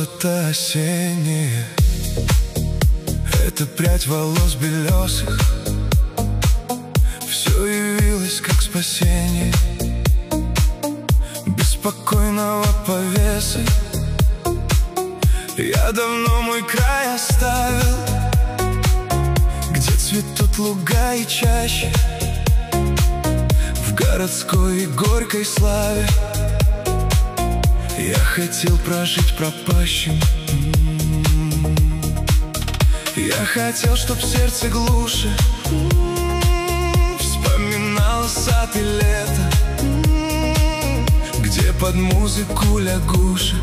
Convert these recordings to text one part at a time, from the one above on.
что-то осеннее. Это прядь волос белесых, все явилось как спасение беспокойного повесы. Я давно мой край оставил, где цветут луга и чащи, в городской и горькой славе. Я хотел прожить пропащим. Я хотел, чтоб сердце глуше вспоминало сад и лето, где под музыку лягушек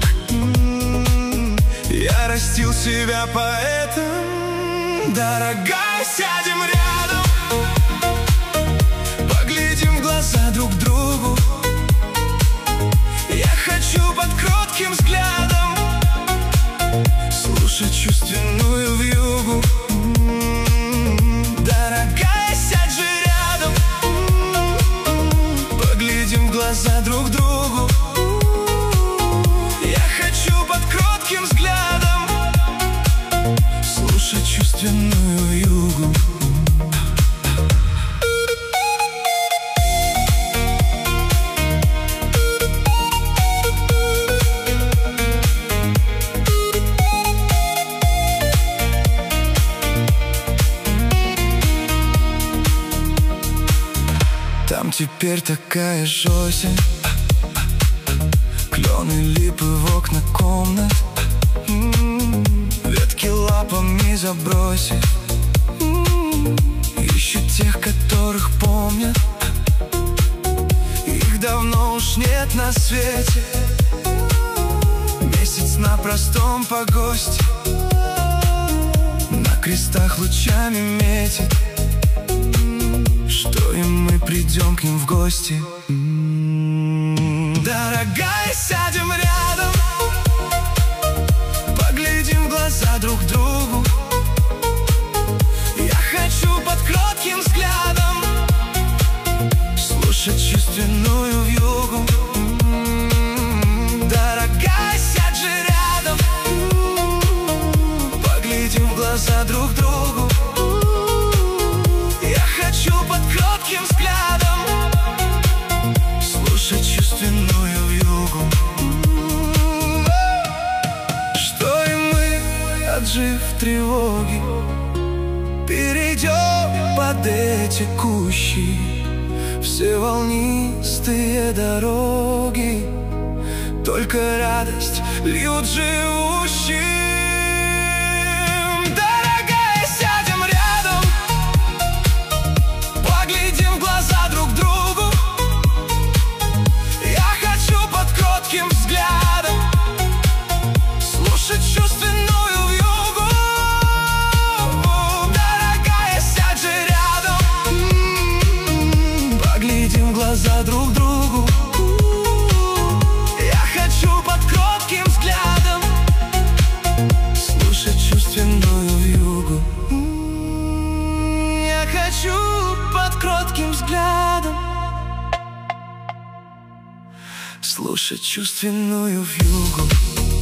я растил себя поэтом. Дорогая, сядем рядом, поглядим в глаза друг другу. Я хочу под кротким взглядом слушать чувственную вьюгу. Дорогая, сядь же рядом, поглядим в глаза друг другу. Я хочу под кротким взглядом слушать чувственную вьюгу. Там теперь такая ж осень, клены, липы в окна комнат, ветки лапами забросив, ищут тех, которых помнят. Их давно уж нет на свете, месяц на простом погосте, на крестах лучами метит, что и мы придем к ним в гости. Дорогая, сядем рядом, поглядим в глаза друг другу. Я хочу под кротким взглядом слушать чувственную вьюгу. Дорогая, сядь же рядом, поглядим в глаза друг другу. Я хочу под кротким взглядом слушать чувственную вьюгу. Что и мы, отжив тревоги, перейдем под эти кущи, все волнистые дороги, только радость льют живущие. Чувственную вьюгу. Дорогая, сядь же рядом, поглядим в глаза друг другу. Я хочу под кротким взглядом слушать чувственную вьюгу. Я хочу под кротким взглядом слушать чувственную вьюгу.